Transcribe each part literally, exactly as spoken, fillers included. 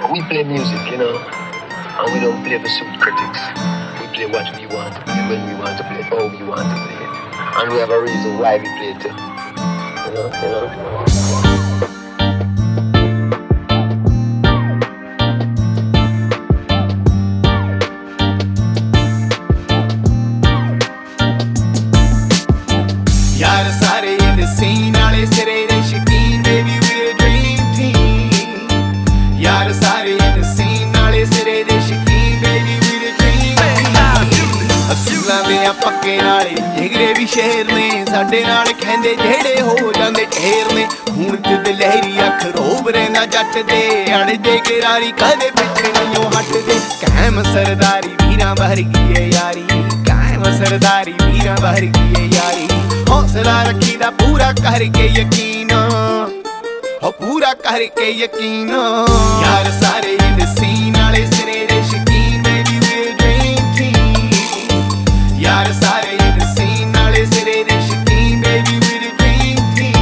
We play music, you know, and we don't play for suit critics. We play what we want to play, when we want to play it, how we want to play it. And we have a reason why we play it too. You know, you know. यार सारे in the scene वाले सिरे दे शकीन baby we a dream team यार सारे in the scene वाले सिरे दे शकीन baby we the dream team असूलां दे आ पक्के नाले जिगरे भी शहर ने साडे नाल कहंदे जेड़े हो जांदे ठेर ने खून ते दलहरी अख रोब रहिंदा जट दे अड़ दे करारी कदे पिछे नहीं हटदे कायम सरदारी वीरां वर्गी है यारी कायम सरदारी वीरां वर्गी है यारी हौसला रखीदा पूरा करके यकीन हो पूरा करके यकीन यार सारे इन सीन वाले सिरे दे शकीन baby we a dream team यार सारे इन सीन वाले सिरे दे शकीन baby we the dream team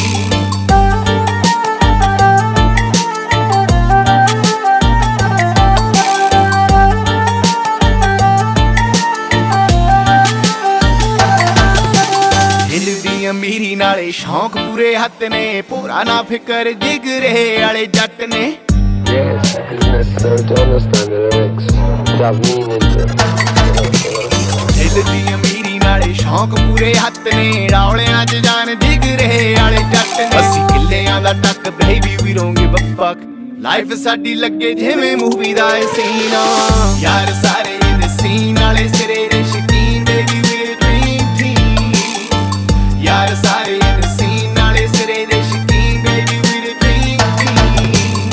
अमीरी नाले शौक पूरे हथ ने पूरा ना फिकर जिगरे वाले जट ने Yes, it's necessary to understand the lyrics. It have meaning to. दिल दी अमीरी नाले शौक पूरे हथ ने रौलियां च जान जिगरे वाले जट ने अस्सी किल्लियां दा टक baby we don't give a fuck life साडी लगे जिवें मूवी दा सीन यार सारे इन सीन वाले सिरे दे शकीन baby we a dream team यार सारे इन सीन वाले सिरे दे शकीन baby we the dream team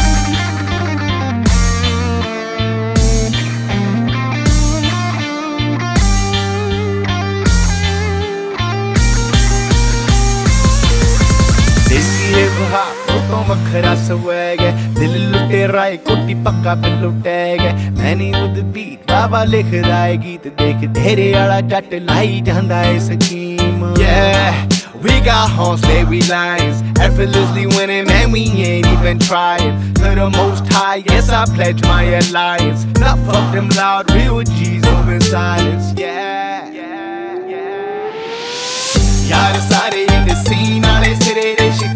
देसी हिप हॉप तो वखरा स्वैग है दिल लुटे राय कोटी पक्का पिल्लू टैग है मैनी उद बीट बाबा लिख रहा है गीत देख तेरे वाला जट लाई जांदा है scheme yeah we got hauls we lines effortlessly winning man we ain't even trying to the most high yes I pledge my alliance enough of them loud real G's moving silence yeah yeah yeah यार सारे in the scene वाले सिरे दे